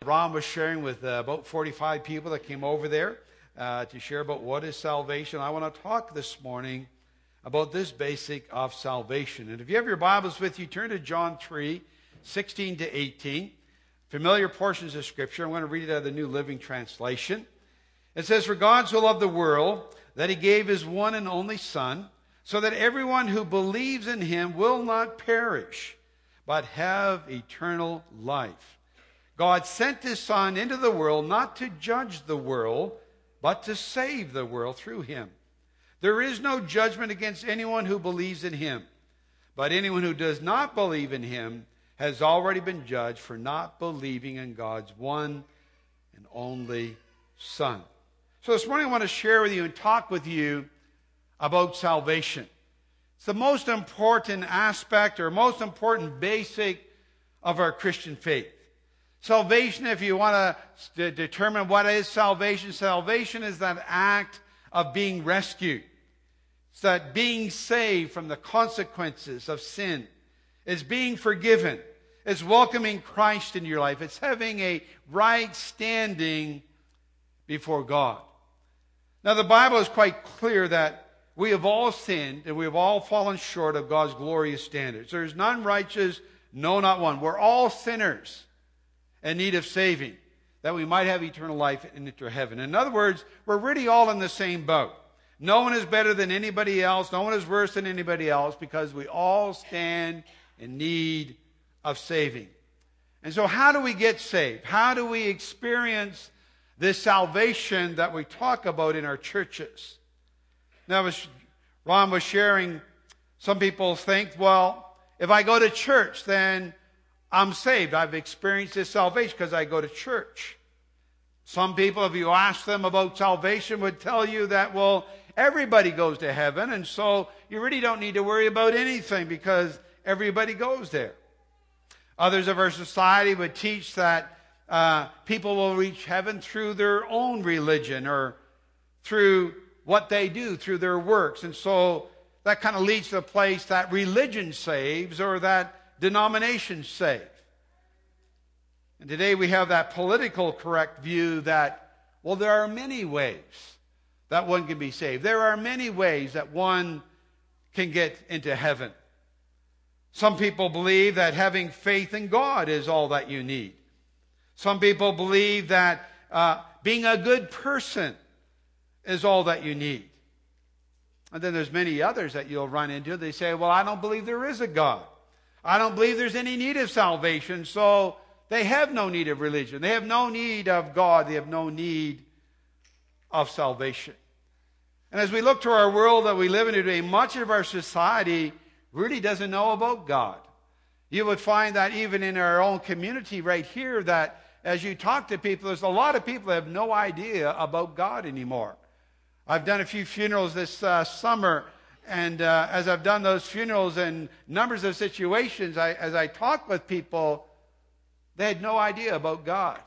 Ron was sharing with about 45 people that came over there to share about what is salvation. I want to talk this morning about this basic of salvation. And if you have your Bibles with you, turn to John 3, 16 to 18. Familiar portions of Scripture. I'm going to read it out of the New Living Translation. It says, "For God so loved the world that he gave his one and only Son, so that everyone who believes in him will not perish, but have eternal life. God sent his Son into the world not to judge the world, but to save the world through him. There is no judgment against anyone who believes in him, but anyone who does not believe in him has already been judged for not believing in God's one and only Son." So this morning I want to share with you and talk with you about salvation. It's the most important aspect or most important basic of our Christian faith. Salvation, if you want to determine what is salvation, salvation is that act of being rescued. It's that being saved from the consequences of sin. It's being forgiven. It's welcoming Christ into your life. It's having a right standing before God. Now, the Bible is quite clear that we have all sinned and we have all fallen short of God's glorious standards. There is none righteous, no, not one. We're all sinners in need of saving, that we might have eternal life and enter heaven. In other words, we're really all in the same boat. No one is better than anybody else. No one is worse than anybody else, because we all stand in need of saving. And so how do we get saved? How do we experience this salvation that we talk about in our churches? Now, as Ron was sharing, some people think, well, if I go to church, then I'm saved. I've experienced this salvation because I go to church. Some people, if you ask them about salvation, would tell you that, well, everybody goes to heaven, and so you really don't need to worry about anything because everybody goes there. Others of our society would teach that people will reach heaven through their own religion or through what they do, through their works. And so that kind of leads to a place that religion saves or that denominations save. And today we have that political correct view that, well, there are many ways that one can be saved. There are many ways that one can get into heaven. Some people believe that having faith in God is all that you need. Some people believe that being a good person is all that you need. And then there's many others that you'll run into. They say, well, I don't believe there is a God. I don't believe there's any need of salvation, so they have no need of religion. They have no need of God. They have no need of salvation. And as we look to our world that we live in today, much of our society really doesn't know about God. You would find that even in our own community right here, that as you talk to people, there's a lot of people that have no idea about God anymore. I've done a few funerals this summer, and as I've done those funerals and numbers of situations, as I talk with people, they had no idea about God.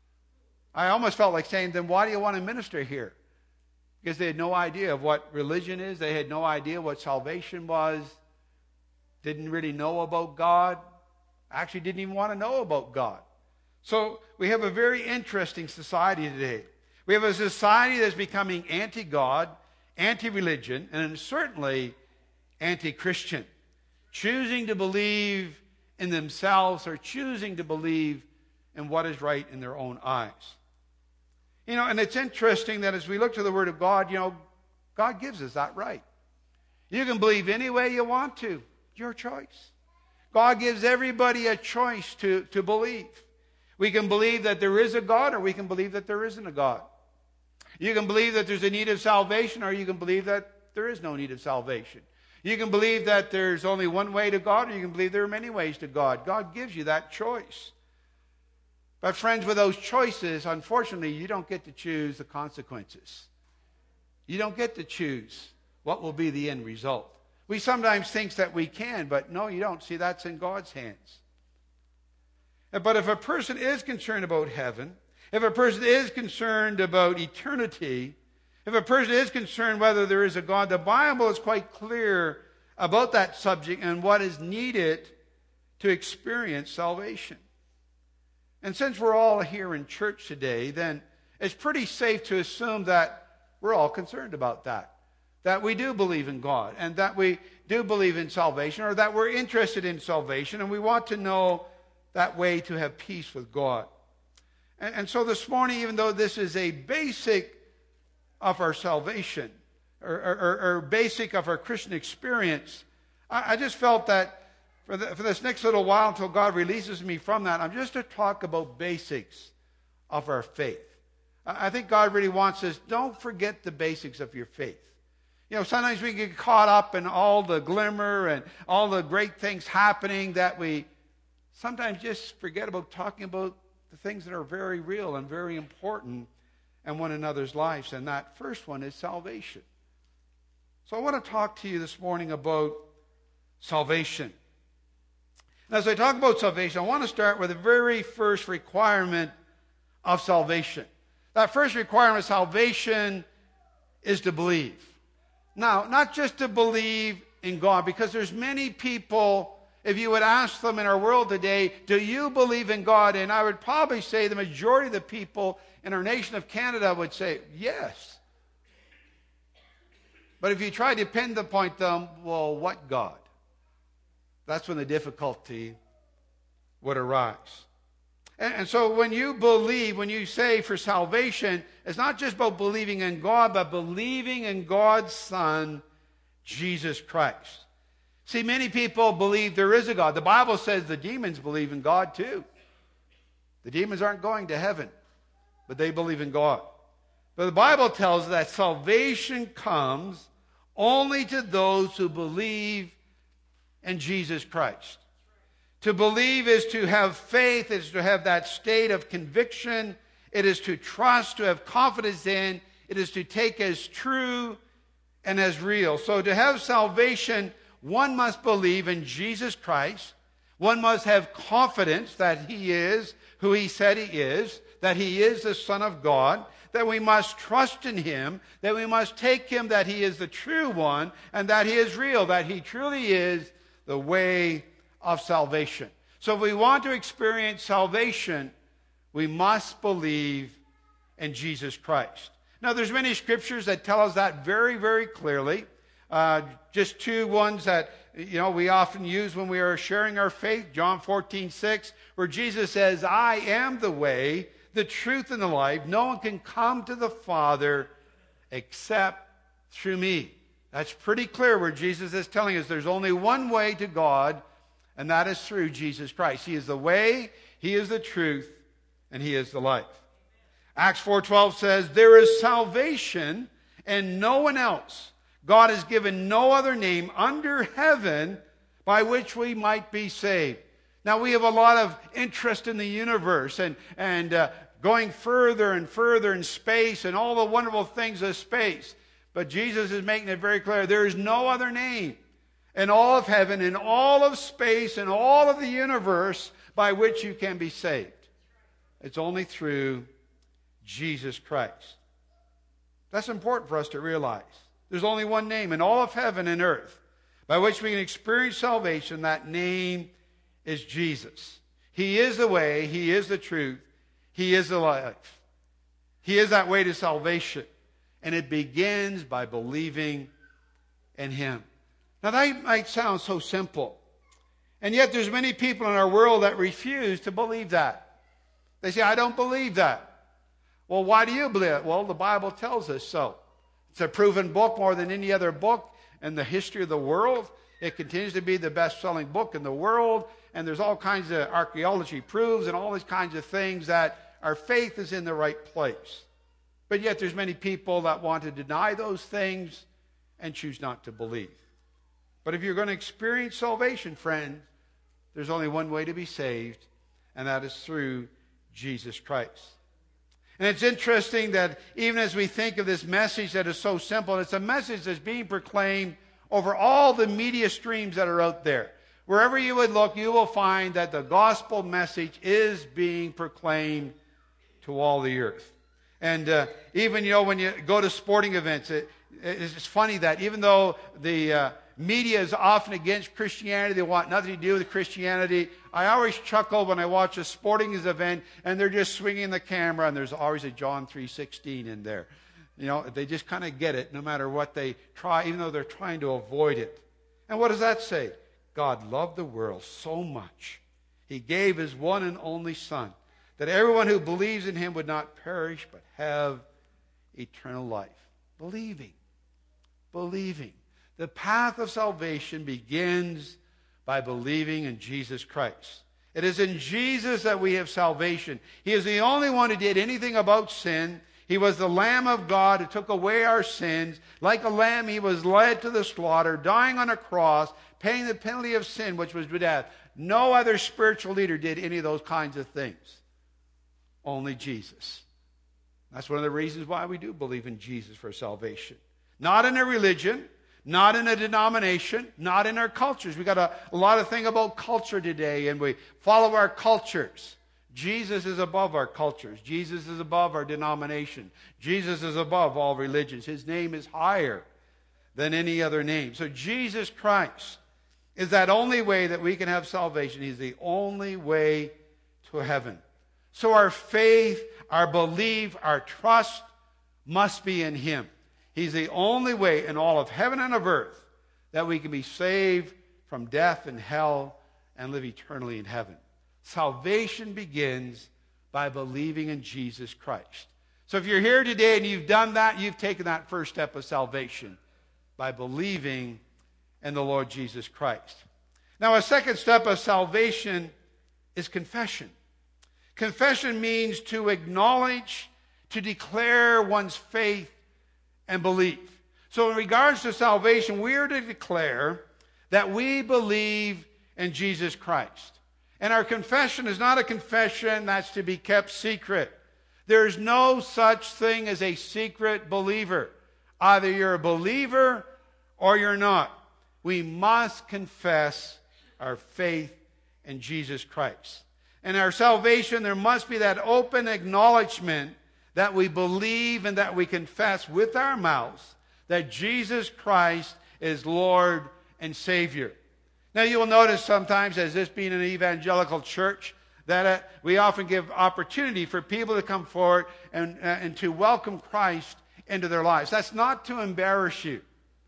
I almost felt like saying, then why do you want to minister here? Because they had no idea of what religion is. They had no idea what salvation was. Didn't really know about God. Actually didn't even want to know about God. So we have a very interesting society today. We have a society that's becoming anti-God, anti-religion, and certainly anti-Christian. Choosing to believe in themselves or choosing to believe in what is right in their own eyes. You know, and it's interesting that as we look to the Word of God, you know, God gives us that right. You can believe any way you want to. Your choice. God gives everybody a choice to believe. We can believe that there is a God, or we can believe that there isn't a God. You can believe that there's a need of salvation, or you can believe that there is no need of salvation. You can believe that there's only one way to God, or you can believe there are many ways to God. God gives you that choice. But friends, with those choices, unfortunately, you don't get to choose the consequences. You don't get to choose what will be the end result. We sometimes think that we can, but no, you don't. See, that's in God's hands. But if a person is concerned about heaven, if a person is concerned about eternity, if a person is concerned whether there is a God, the Bible is quite clear about that subject and what is needed to experience salvation. And since we're all here in church today, then it's pretty safe to assume that we're all concerned about that. That we do believe in God, and that we do believe in salvation, or that we're interested in salvation, and we want to know that way to have peace with God. And so this morning, even though this is a basic of our salvation, or basic of our Christian experience, I just felt that for this next little while, until God releases me from that, I'm just to talk about basics of our faith. I think God really wants us, don't forget the basics of your faith. You know, sometimes we get caught up in all the glimmer and all the great things happening that we sometimes just forget about talking about the things that are very real and very important in one another's lives. And that first one is salvation. So I want to talk to you this morning about salvation. And as I talk about salvation, I want to start with the very first requirement of salvation. That first requirement of salvation is to believe. Now, not just to believe in God, because there's many people, if you would ask them in our world today, do you believe in God? And I would probably say the majority of the people in our nation of Canada would say, yes. But if you try to pinpoint them, well, what God? That's when the difficulty would arise. And so when you believe, when you say for salvation, it's not just about believing in God, but believing in God's Son, Jesus Christ. See, many people believe there is a God. The Bible says the demons believe in God too. The demons aren't going to heaven, but they believe in God. But the Bible tells us that salvation comes only to those who believe in Jesus Christ. To believe is to have faith, is to have that state of conviction. It is to trust, to have confidence in. It is to take as true and as real. So to have salvation, one must believe in Jesus Christ. One must have confidence that He is who He said He is, that He is the Son of God, that we must trust in Him, that we must take Him that He is the true one, and that He is real, that He truly is the way of salvation. So if we want to experience salvation, we must believe in Jesus Christ. Now, there's many scriptures that tell us that very, very clearly. Just two ones that we often use when we are sharing our faith. John 14:6, where Jesus says, I am the way, the truth, and the life. No one can come to the Father except through me. That's pretty clear where Jesus is telling us there's only one way to God, and that is through Jesus Christ. He is the way, He is the truth, and He is the life. Acts 4:12 says, there is salvation and no one else. God has given no other name under heaven by which we might be saved. Now, we have a lot of interest in the universe and going further and further in space and all the wonderful things of space. But Jesus is making it very clear, there is no other name in all of heaven, in all of space, in all of the universe by which you can be saved. It's only through Jesus Christ. That's important for us to realize. There's only one name in all of heaven and earth by which we can experience salvation. That name is Jesus. He is the way, He is the truth, He is the life. He is that way to salvation. And it begins by believing in Him. Now that might sound so simple. And yet there's many people in our world that refuse to believe that. They say, I don't believe that. Well, why do you believe it? Well, the Bible tells us so. It's a proven book more than any other book in the history of the world. It continues to be the best-selling book in the world. And there's all kinds of archaeology proves and all these kinds of things that our faith is in the right place. But yet there's many people that want to deny those things and choose not to believe. But if you're going to experience salvation, friend, there's only one way to be saved, and that is through Jesus Christ. And it's interesting that even as we think of this message that is so simple, it's a message that's being proclaimed over all the media streams that are out there. Wherever you would look, you will find that the gospel message is being proclaimed to all the earth. And even, when you go to sporting events, it's funny that even though the media is often against Christianity. They want nothing to do with Christianity. I always chuckle when I watch a sporting event and they're just swinging the camera and there's always a John 3:16 in there. They just kind of get it no matter what they try, even though they're trying to avoid it. And what does that say? God loved the world so much. He gave his one and only Son, that everyone who believes in him would not perish but have eternal life. Believing. The path of salvation begins by believing in Jesus Christ. It is in Jesus that we have salvation. He is the only one who did anything about sin. He was the Lamb of God who took away our sins. Like a lamb, he was led to the slaughter, dying on a cross, paying the penalty of sin, which was death. No other spiritual leader did any of those kinds of things. Only Jesus. That's one of the reasons why we do believe in Jesus for salvation. Not in a religion, not in a denomination, not in our cultures. We got a lot of thing about culture today, and we follow our cultures. Jesus is above our cultures. Jesus is above our denomination. Jesus is above all religions. His name is higher than any other name. So Jesus Christ is that only way that we can have salvation. He's the only way to heaven. So our faith, our belief, our trust must be in him. He's the only way in all of heaven and of earth that we can be saved from death and hell and live eternally in heaven. Salvation begins by believing in Jesus Christ. So if you're here today and you've done that, you've taken that first step of salvation by believing in the Lord Jesus Christ. Now, a second step of salvation is confession. Confession means to acknowledge, to declare one's faith and belief. So in regards to salvation, we are to declare that we believe in Jesus Christ. And our confession is not a confession that's to be kept secret. There's no such thing as a secret believer. Either you're a believer or you're not. We must confess our faith in Jesus Christ. In our salvation, there must be that open acknowledgement that we believe and that we confess with our mouths that Jesus Christ is Lord and Savior. Now, you will notice sometimes, as this being an evangelical church, that we often give opportunity for people to come forward and to welcome Christ into their lives. That's not to embarrass you.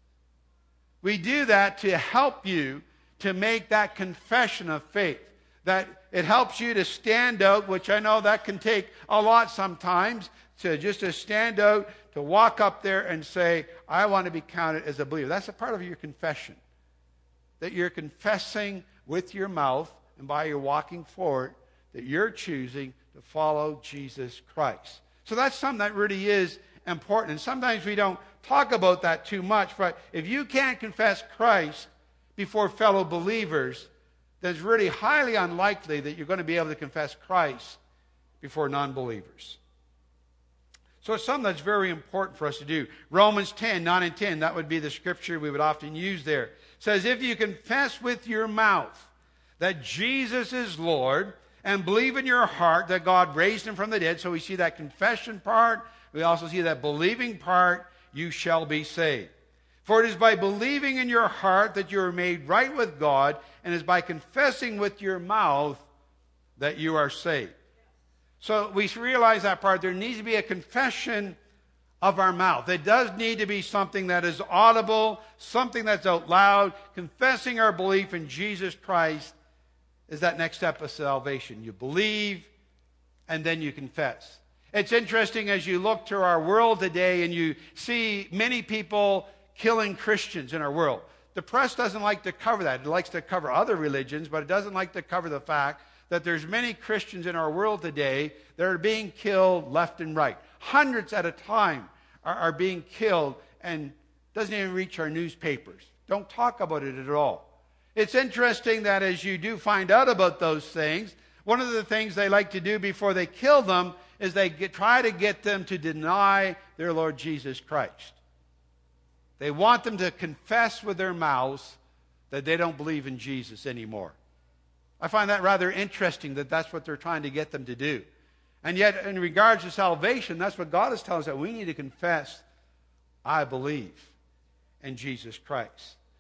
We do that to help you to make that confession of faith. That it helps you to stand out, which I know that can take a lot sometimes, to stand out, to walk up there and say, I want to be counted as a believer. That's a part of your confession. That you're confessing with your mouth and by your walking forward that you're choosing to follow Jesus Christ. So that's something that really is important. And sometimes we don't talk about that too much, but if you can't confess Christ before fellow believers, then it's really highly unlikely that you're going to be able to confess Christ before non-believers. So it's something that's very important for us to do. Romans 10, 9 and 10, that would be the scripture we would often use there. It says, if you confess with your mouth that Jesus is Lord and believe in your heart that God raised him from the dead, so we see that confession part, we also see that believing part, you shall be saved. For it is by believing in your heart that you are made right with God, and it is by confessing with your mouth that you are saved. So we realize that part. There needs to be a confession of our mouth. It does need to be something that is audible, something that's out loud. Confessing our belief in Jesus Christ is that next step of salvation. You believe, and then you confess. It's interesting as you look to our world today and you see many people killing Christians in our world. The press doesn't like to cover that. It likes to cover other religions, but it doesn't like to cover the fact that there's many Christians in our world today that are being killed left and right. Hundreds at a time are being killed, and doesn't even reach our newspapers. Don't talk about it at all. It's interesting that as you do find out about those things, one of the things they like to do before they kill them is they try to get them to deny their Lord Jesus Christ. They want them to confess with their mouths that they don't believe in Jesus anymore. I find that rather interesting that that's what they're trying to get them to do. And yet, in regards to salvation, that's what God is telling us, that we need to confess, I believe in Jesus Christ.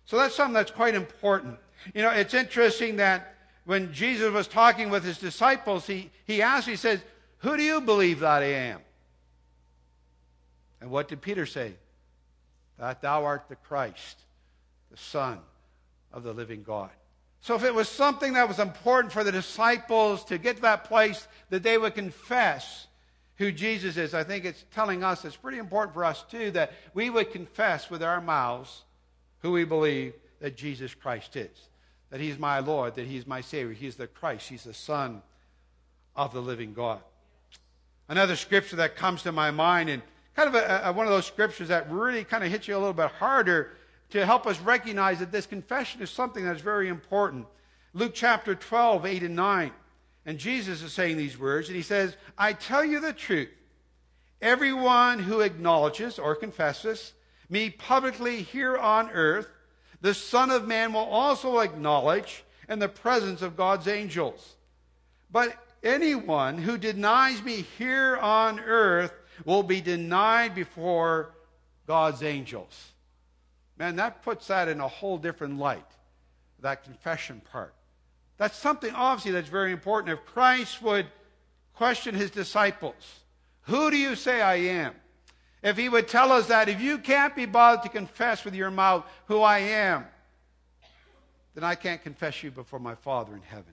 So that's something that's quite important. You know, it's interesting that when Jesus was talking with his disciples, he says, "Who do you believe that I am?" And what did Peter say? "That thou art the Christ, the Son of the living God." So if it was something that was important for the disciples to get to that place that they would confess who Jesus is, I think it's telling us it's pretty important for us too that we would confess with our mouths who we believe that Jesus Christ is. That he's my Lord, that he's my Savior, he's the Christ, he's the Son of the living God. Another scripture that comes to my mind, and kind of one of those scriptures that really kind of hits you a little bit harder to help us recognize that this confession is something that's very important. Luke chapter 12, 8 and 9. And Jesus is saying these words, and he says, "I tell you the truth. Everyone who acknowledges or confesses me publicly here on earth, the Son of Man will also acknowledge in the presence of God's angels. But anyone who denies me here on earth will be denied before God's angels." Man, that puts that in a whole different light, that confession part. That's something, obviously, that's very important. If Christ would question his disciples, "Who do you say I am?" If he would tell us that if you can't be bothered to confess with your mouth who I am, then I can't confess you before my Father in heaven.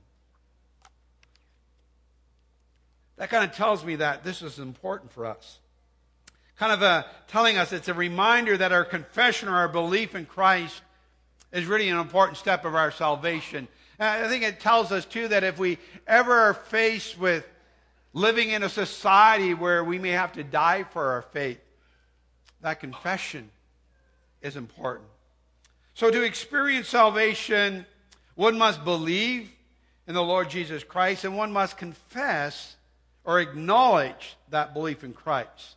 That kind of tells me that this is important for us. Kind of telling us it's a reminder that our confession or our belief in Christ is really an important step of our salvation. And I think it tells us, too, that if we ever are faced with living in a society where we may have to die for our faith, that confession is important. So to experience salvation, one must believe in the Lord Jesus Christ, and one must confess or acknowledge that belief in Christ.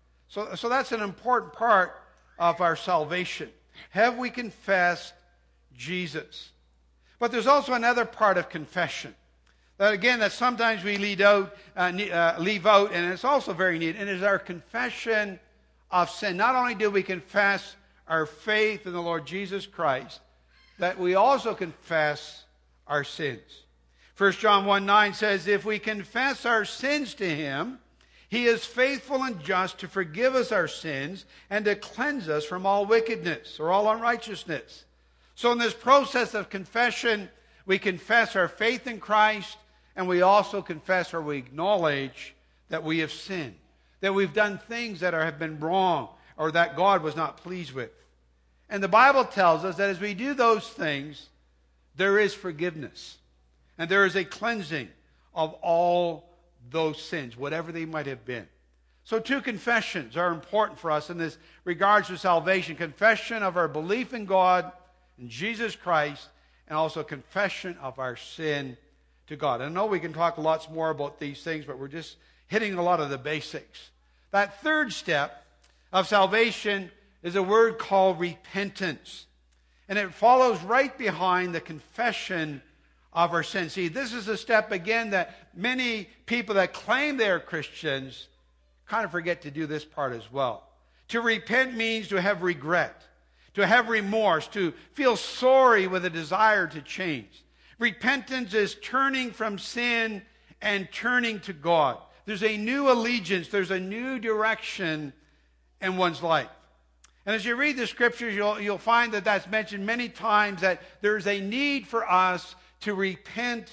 So that's an important part of our salvation. Have we confessed Jesus? But there's also another part of confession that sometimes we leave out, and it's also very neat, and it is our confession of sin. Not only do we confess our faith in the Lord Jesus Christ, that we also confess our sins. 1 John 1:9 says, "If we confess our sins to him, he is faithful and just to forgive us our sins and to cleanse us from all wickedness," or all unrighteousness. So in this process of confession, we confess our faith in Christ, and we also confess or we acknowledge that we have sinned, that we've done things that have been wrong or that God was not pleased with. And the Bible tells us that as we do those things, there is forgiveness. And there is a cleansing of all those sins, whatever they might have been. So two confessions are important for us in this regards to salvation. Confession of our belief in God, in Jesus Christ, and also confession of our sin to God. I know we can talk lots more about these things, but we're just hitting a lot of the basics. That third step of salvation is a word called repentance. And it follows right behind the confession of our sins. See, this is a step, again, that many people that claim they are Christians kind of forget to do this part as well. To repent means to have regret, to have remorse, to feel sorry with a desire to change. Repentance is turning from sin and turning to God. There's a new allegiance, there's a new direction in one's life. And as you read the scriptures, you'll find that that's mentioned many times, that there's a need for us to repent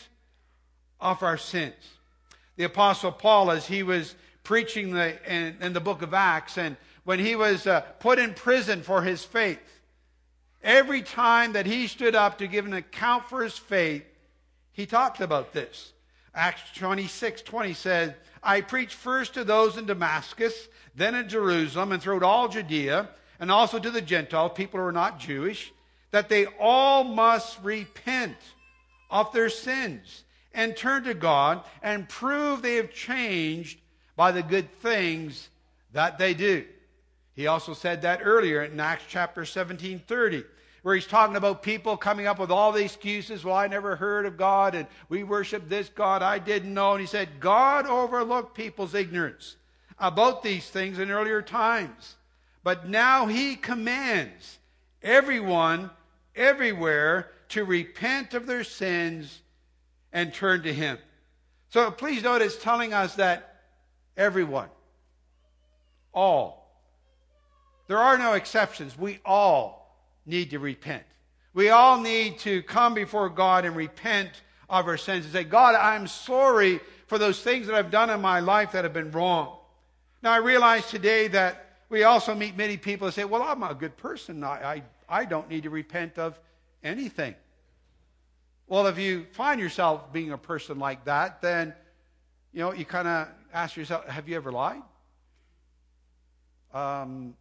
of our sins. The Apostle Paul, as he was preaching in the book of Acts, and when he was put in prison for his faith, every time that he stood up to give an account for his faith, he talked about this. Acts 26:20 says, "I preached first to those in Damascus, then in Jerusalem, and throughout all Judea, and also to the Gentiles, people who are not Jewish, that they all must repent of their sins and turn to God and prove they have changed by the good things that they do." He also said that earlier in Acts chapter 17:30, where he's talking about people coming up with all the excuses. "Well, I never heard of God, and we worship this God I didn't know." And he said, God overlooked people's ignorance about these things in earlier times. But now he commands everyone everywhere to repent of their sins and turn to Him. So please note it's telling us that everyone, all, there are no exceptions. We all need to repent. We all need to come before God and repent of our sins and say, God, I'm sorry for those things that I've done in my life that have been wrong. Now, I realize today that we also meet many people who say, well, I'm a good person. I don't need to repent of anything. Well, if you find yourself being a person like that, then, you kind of ask yourself, have you ever lied? Then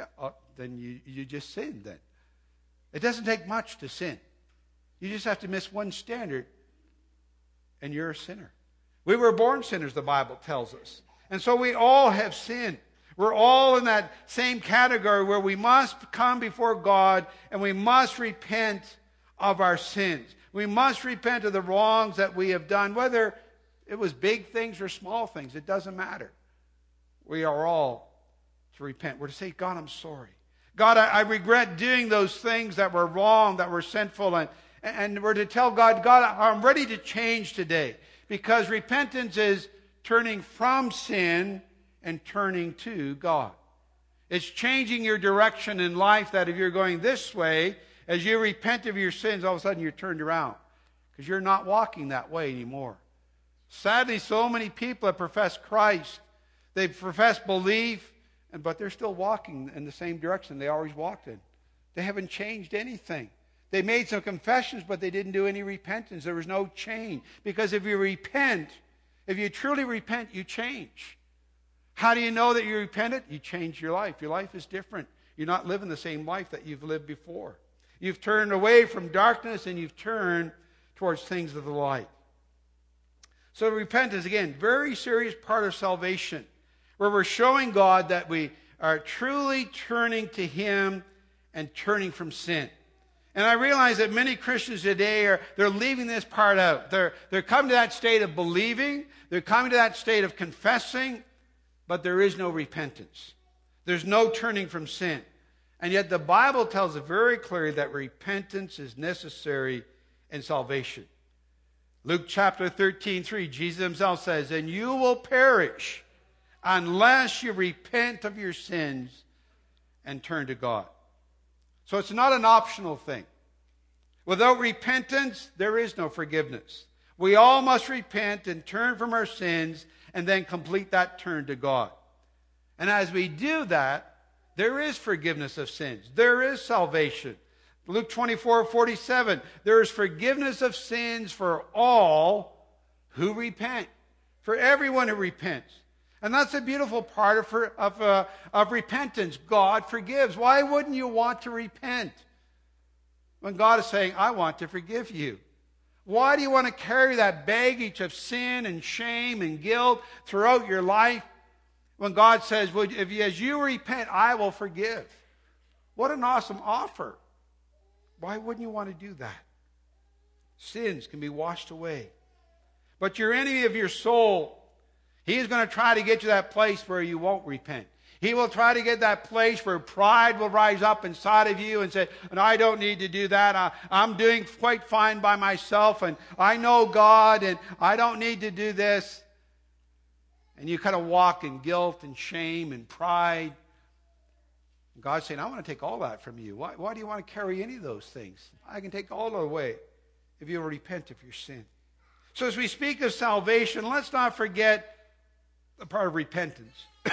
you just sinned then. It doesn't take much to sin. You just have to miss one standard, and you're a sinner. We were born sinners, the Bible tells us. And so we all have sinned. We're all in that same category where we must come before God and we must repent of our sins. We must repent of the wrongs that we have done, whether it was big things or small things. It doesn't matter. We are all to repent. We're to say, God, I'm sorry. God, I regret doing those things that were wrong, that were sinful. And we're to tell God, God, I'm ready to change today. Because repentance is turning from sin and turning to God. It's changing your direction in life, that if you're going this way, as you repent of your sins, all of a sudden you're turned around. Because you're not walking that way anymore. Sadly, so many people have professed Christ. They've professed belief, but they're still walking in the same direction they always walked in. They haven't changed anything. They made some confessions, but they didn't do any repentance. There was no change. Because if you repent, if you truly repent, you change. How do you know that you repented? You change your life. Your life is different. You're not living the same life that you've lived before. You've turned away from darkness and you've turned towards things of the light. So repentance, again, very serious part of salvation, where we're showing God that we are truly turning to Him and turning from sin. And I realize that many Christians today they're leaving this part out. They're coming to that state of believing. They're coming to that state of confessing. But there is no repentance. There's no turning from sin. And yet the Bible tells us very clearly that repentance is necessary in salvation. Luke chapter 13:3, Jesus Himself says, and you will perish unless you repent of your sins and turn to God. So it's not an optional thing. Without repentance, there is no forgiveness. We all must repent and turn from our sins and then complete that turn to God. And as we do that, there is forgiveness of sins. There is salvation. Luke 24:47, there is forgiveness of sins for all who repent. For everyone who repents. And that's a beautiful part of repentance. God forgives. Why wouldn't you want to repent? When God is saying, I want to forgive you. Why do you want to carry that baggage of sin and shame and guilt throughout your life? When God says, as you repent, I will forgive. What an awesome offer. Why wouldn't you want to do that? Sins can be washed away. But your enemy of your soul, he's going to try to get you to that place where you won't repent. He will try to get that place where pride will rise up inside of you and say, and I don't need to do that. I'm doing quite fine by myself, and I know God, and I don't need to do this. And you kind of walk in guilt and shame and pride. And God's saying, I want to take all that from you. Why do you want to carry any of those things? I can take all of it away if you'll repent of your sin. So as we speak of salvation, let's not forget the part of repentance.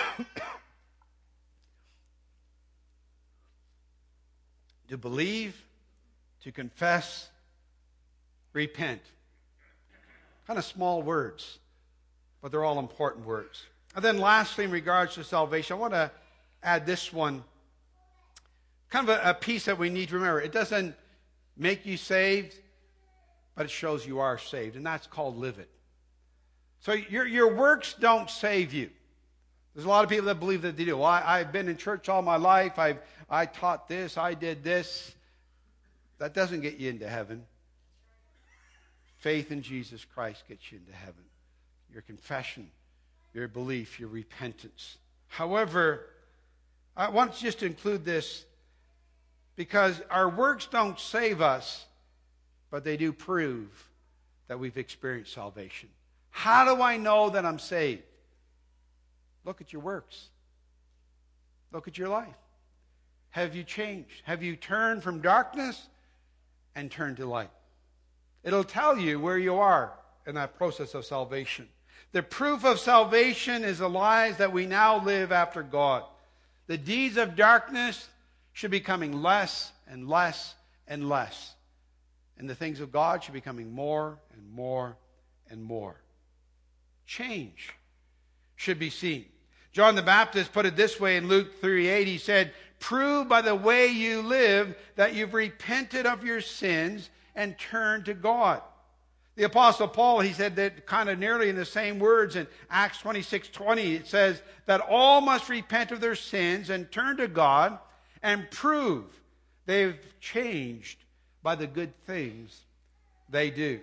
To believe, to confess, repent. Kind of small words, but they're all important words. And then lastly, in regards to salvation, I want to add this one. Kind of a piece that we need to remember. It doesn't make you saved, but it shows you are saved, and that's called live it. So your works don't save you. There's a lot of people that believe that they do. Well, I've been in church all my life. I taught this. I did this. That doesn't get you into heaven. Faith in Jesus Christ gets you into heaven. Your confession, your belief, your repentance. However, I want just to include this. Because our works don't save us, but they do prove that we've experienced salvation. How do I know that I'm saved? Look at your works. Look at your life. Have you changed? Have you turned from darkness and turned to light? It'll tell you where you are in that process of salvation. The proof of salvation is the lives that we now live after God. The deeds of darkness should be becoming less and less and less. And the things of God should be becoming more and more and more. Change should be seen. John the Baptist put it this way in Luke 3:8. He said, "Prove by the way you live that you've repented of your sins and turned to God." The Apostle Paul, he said that kind of nearly in the same words in Acts 26:20. It says that all must repent of their sins and turn to God and prove they've changed by the good things they do.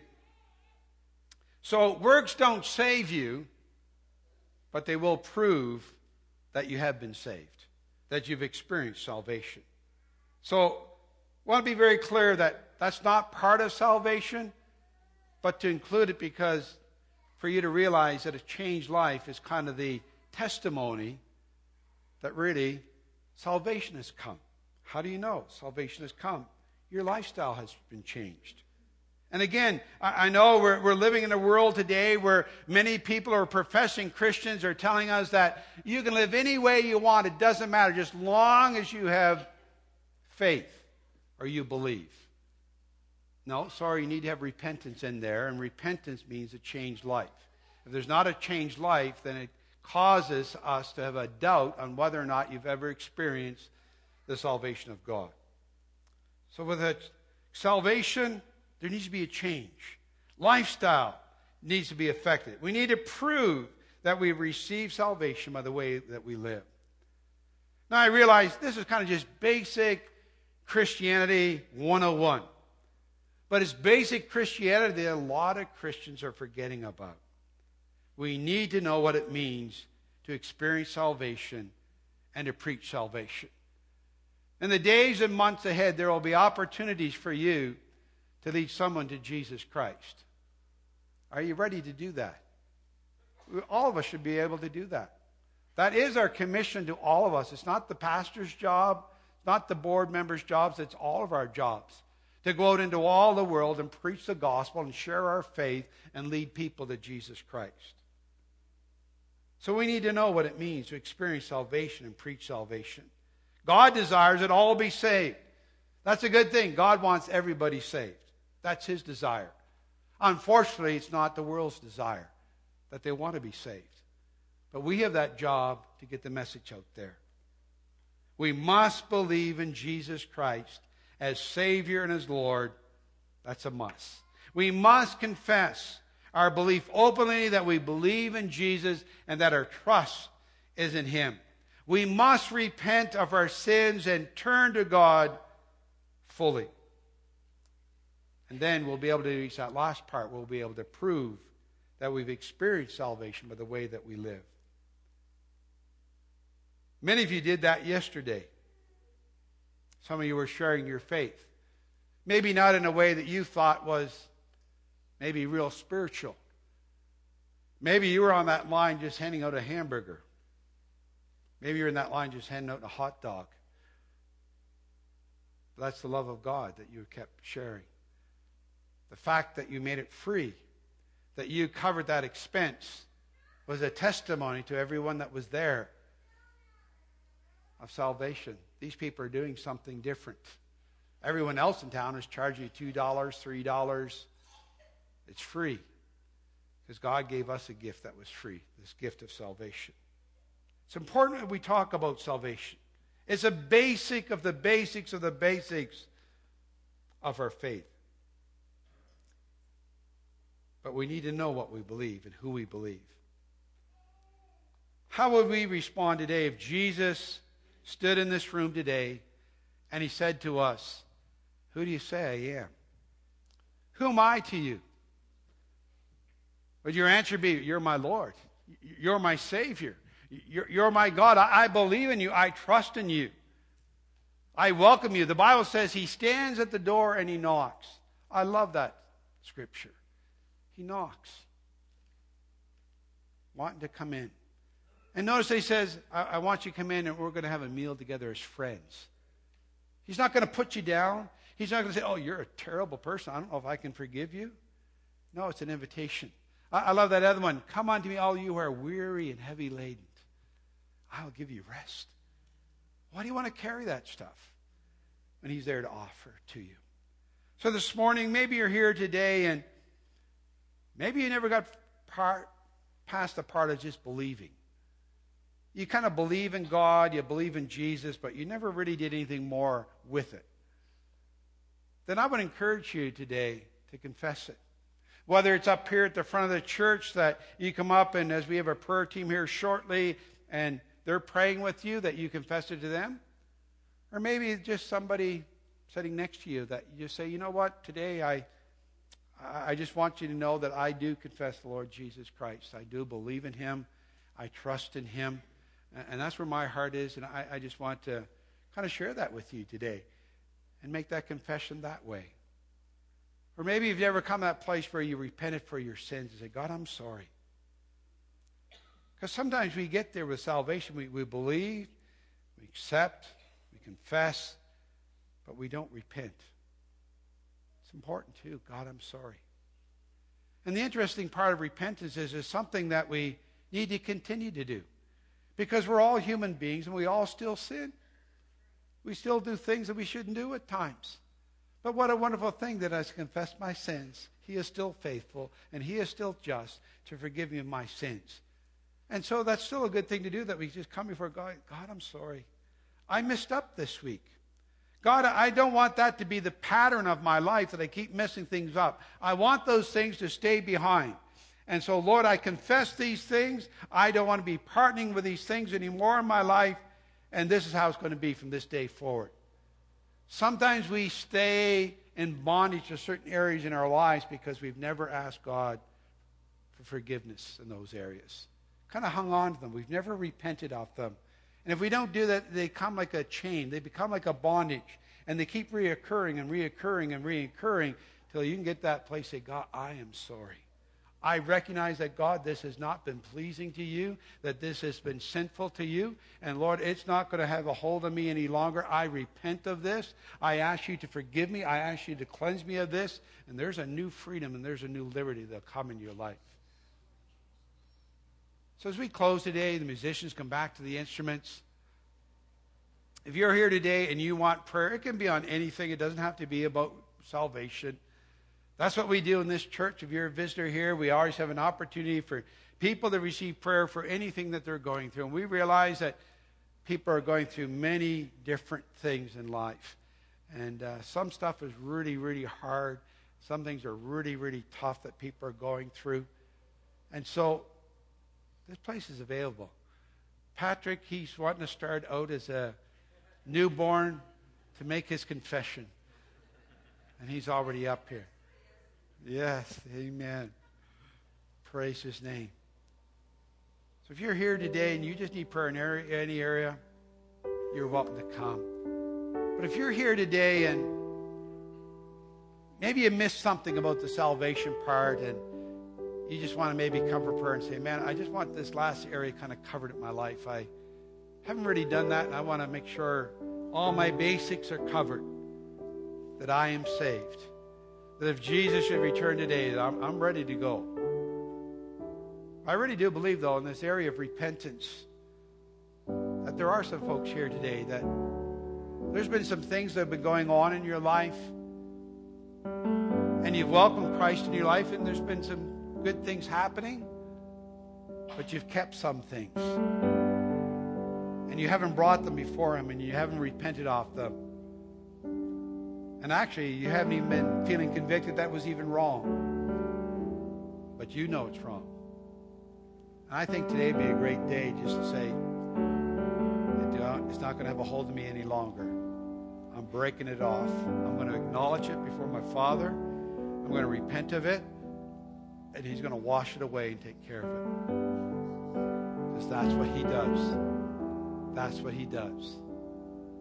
So works don't save you, but they will prove that you have been saved, that you've experienced salvation. So I want to be very clear that that's not part of salvation, but to include it because for you to realize that a changed life is kind of the testimony that really salvation has come. How do you know salvation has come? Your lifestyle has been changed. And again, I know we're living in a world today where many people are professing Christians are telling us that you can live any way you want. It doesn't matter, just long as you have faith or you believe. No, sorry, you need to have repentance in there, and repentance means a changed life. If there's not a changed life, then it causes us to have a doubt on whether or not you've ever experienced the salvation of God. So with that salvation, there needs to be a change. Lifestyle needs to be affected. We need to prove that we've received salvation by the way that we live. Now I realize this is kind of just basic Christianity 101. But it's basic Christianity that a lot of Christians are forgetting about. We need to know what it means to experience salvation and to preach salvation. In the days and months ahead, there will be opportunities for you to lead someone to Jesus Christ. Are you ready to do that? All of us should be able to do that. That is our commission to all of us. It's not the pastor's job, it's not the board member's jobs, it's all of our jobs. To go out into all the world and preach the gospel and share our faith and lead people to Jesus Christ. So we need to know what it means to experience salvation and preach salvation. God desires that all be saved. That's a good thing. God wants everybody saved. That's His desire. Unfortunately, it's not the world's desire that they want to be saved. But we have that job to get the message out there. We must believe in Jesus Christ as Savior and as Lord. That's a must. We must confess our belief openly that we believe in Jesus and that our trust is in Him. We must repent of our sins and turn to God fully. And then we'll be able to reach that last part. We'll be able to prove that we've experienced salvation by the way that we live. Many of you did that yesterday. Some of you were sharing your faith. Maybe not in a way that you thought was maybe real spiritual. Maybe you were on that line just handing out a hamburger. Maybe you're in that line just handing out a hot dog. But that's the love of God that you kept sharing. The fact that you made it free, that you covered that expense, was a testimony to everyone that was there of salvation. These people are doing something different. Everyone else in town is charging you $2, $3. It's free. Because God gave us a gift that was free, this gift of salvation. It's important that we talk about salvation. It's a basic of the basics of the basics of our faith. But we need to know what we believe and who we believe. How would we respond today if Jesus stood in this room today and He said to us, "Who do you say I am? Who am I to you?" Would your answer be, "You're my Lord. You're my Savior. You're my God. I believe in you. I trust in you. I welcome you. The Bible says he stands at the door and he knocks. I love that scripture. He knocks, wanting to come in. And notice he says, I want you to come in and we're going to have a meal together as friends. He's not going to put you down. He's not going to say, oh, you're a terrible person. I don't know if I can forgive you. No, it's an invitation. I love that other one. Come unto me, all you who are weary and heavy laden. I'll give you rest. Why do you want to carry that stuff when he's there to offer to you? So this morning, maybe you're here today and maybe you never got past the part of just believing. You kind of believe in God, you believe in Jesus, but you never really did anything more with it. Then I would encourage you today to confess it. Whether it's up here at the front of the church that you come up and as we have a prayer team here shortly and they're praying with you that you confess it to them. Or maybe it's just somebody sitting next to you that you just say, you know what, today I just want you to know that I do confess the Lord Jesus Christ. I do believe in him. I trust in him. And that's where my heart is. And I just want to kind of share that with you today and make that confession that way. Or maybe you've never come to that place where you repented for your sins and say, God, I'm sorry. Because sometimes we get there with salvation. We believe, we accept, we confess, but we don't repent. It's important too. God, I'm sorry. And the interesting part of repentance is it's something that we need to continue to do. Because we're all human beings and we all still sin. We still do things that we shouldn't do at times. But what a wonderful thing that I confess my sins. He is still faithful and he is still just to forgive me of my sins. And so that's still a good thing to do, that we just come before God. God, I'm sorry. I messed up this week. God, I don't want that to be the pattern of my life, that I keep messing things up. I want those things to stay behind. And so, Lord, I confess these things. I don't want to be partnering with these things anymore in my life. And this is how it's going to be from this day forward. Sometimes we stay in bondage to certain areas in our lives because we've never asked God for forgiveness in those areas. Kind of hung on to them. We've never repented of them. And if we don't do that, they come like a chain. They become like a bondage. And they keep reoccurring and reoccurring and reoccurring till you can get that place and say, God, I am sorry. I recognize that, God, this has not been pleasing to you, that this has been sinful to you. And, Lord, it's not going to have a hold of me any longer. I repent of this. I ask you to forgive me. I ask you to cleanse me of this. And there's a new freedom and there's a new liberty that'll come in your life. So as we close today, the musicians come back to the instruments. If you're here today and you want prayer, it can be on anything. It doesn't have to be about salvation. That's what we do in this church. If you're a visitor here, we always have an opportunity for people to receive prayer for anything that they're going through. And we realize that people are going through many different things in life. And some stuff is really, really hard. Some things are really, really tough that people are going through. And so this place is available. Patrick, he's wanting to start out as a newborn to make his confession. And he's already up here. Yes, amen. Praise his name. So if you're here today and you just need prayer in any area, you're welcome to come. But if you're here today and maybe you missed something about the salvation part and you just want to maybe come for prayer and say, man, I just want this last area kind of covered in my life. I haven't really done that, and I want to make sure all my basics are covered, that I am saved. That if Jesus should return today, that I'm ready to go. I really do believe, though, in this area of repentance, that there are some folks here today that there's been some things that have been going on in your life, and you've welcomed Christ in your life, and there's been some good things happening, but you've kept some things. And you haven't brought them before him, and you haven't repented of them. And actually, you haven't even been feeling convicted that was even wrong. But you know it's wrong. And I think today would be a great day just to say, it's not going to have a hold of me any longer. I'm breaking it off. I'm going to acknowledge it before my Father. I'm going to repent of it. And he's going to wash it away and take care of it. Because that's what he does. That's what he does.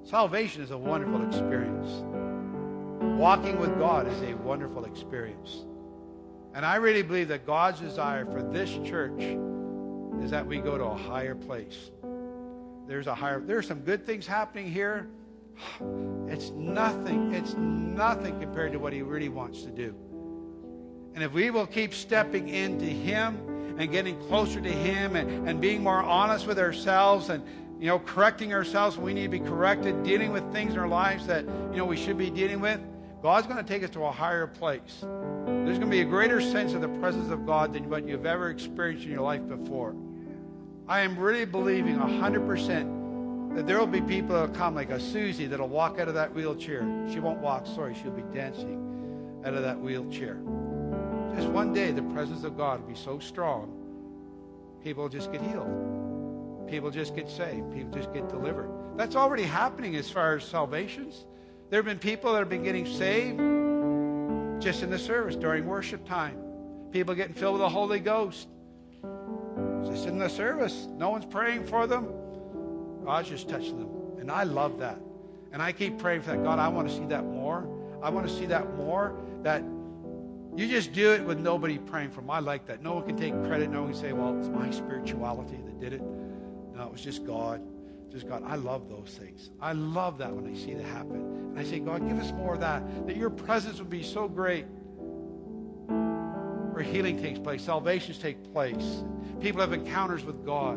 Salvation is a wonderful experience. Walking with God is a wonderful experience. And I really believe that God's desire for this church is that we go to a higher place. There are some good things happening here. It's nothing compared to what He really wants to do. And if we will keep stepping into Him and getting closer to Him and being more honest with ourselves and, correcting ourselves when we need to be corrected, dealing with things in our lives that, we should be dealing with, God's going to take us to a higher place. There's going to be a greater sense of the presence of God than what you've ever experienced in your life before. I am really believing 100% that there will be people that will come like a Susie that will walk out of that wheelchair. She won't walk, she'll be dancing out of that wheelchair. Just one day, the presence of God will be so strong, people will just get healed. People just get saved. People just get delivered. That's already happening as far as salvations. There have been people that have been getting saved just in the service during worship time. People getting filled with the Holy Ghost just in the service. No one's praying for them. God's just touching them. And I love that. And I keep praying for that. God, I want to see that more. I want to see that more. That you just do it with nobody praying for them. I like that. No one can take credit. No one can say, well, it's my spirituality that did it. No, it was just God. Just God. I love those things. I love that when I see that happen. And I say, God, give us more of that. That your presence would be so great. Where healing takes place. Salvations take place. People have encounters with God.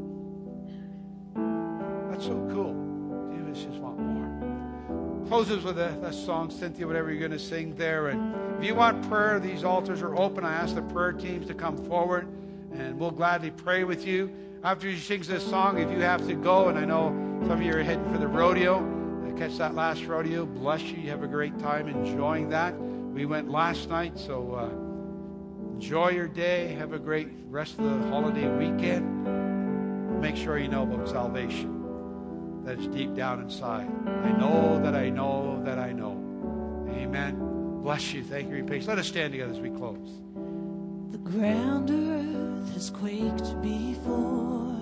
That's so cool. You just want more. Closes with that song, Cynthia, whatever you're going to sing there. And if you want prayer, these altars are open. I ask the prayer teams to come forward, and we'll gladly pray with you. After she sings this song, if you have to go, and I know some of you are heading for the rodeo, catch that last rodeo. Bless you. You have a great time enjoying that. We went last night, so enjoy your day. Have a great rest of the holiday weekend. Make sure you know about salvation. That is deep down inside. I know that I know that I know. Amen. Bless you. Thank you for your patience. Let us stand together as we close. The ground earth has quaked before,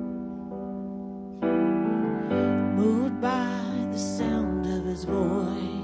moved by the sound of His voice.